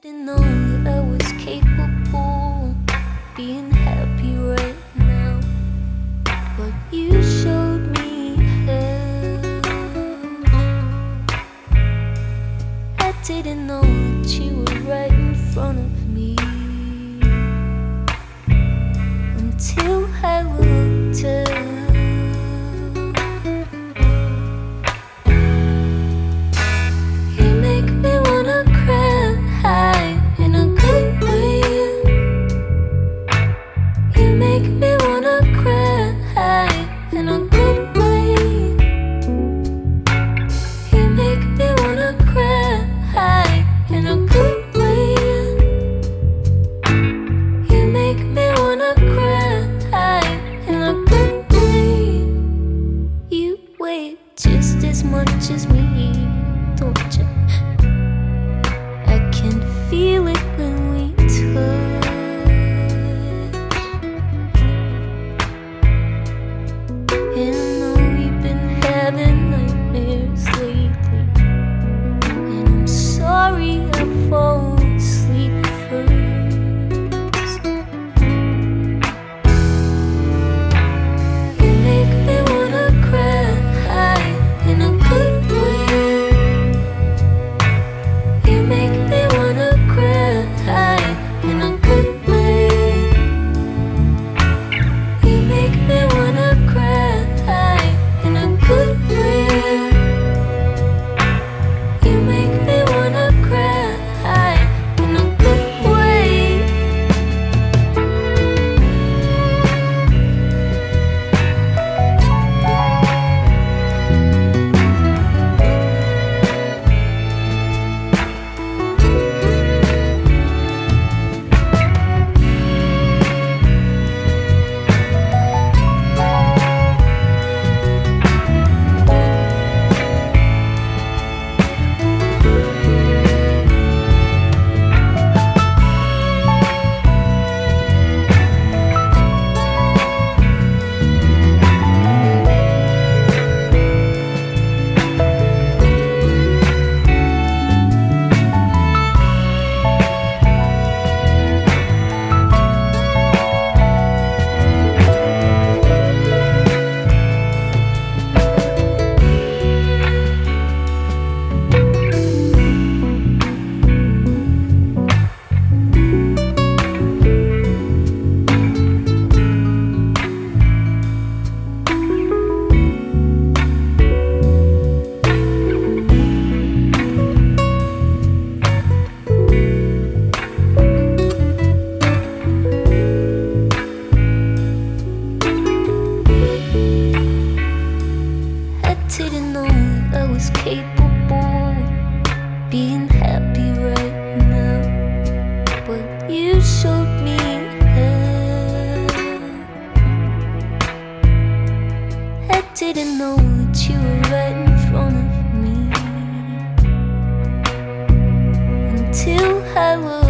didn't know that I was capable of being happy right now, but you showed me how. I didn't know that you were right in front of me until I looked up. Just as much as me, don't you? I can feel it when we touch. And I know we've been having nightmares lately, and I'm sorry I fall asleep first. You make me wanna cry in a good way. You make me wanna cry in a good way. You make me wanna cry in a good way. You make me wanna cry in a good way. Didn't know that I was capable of being happy right now, but you showed me how. I didn't know that you were right in front of me until I was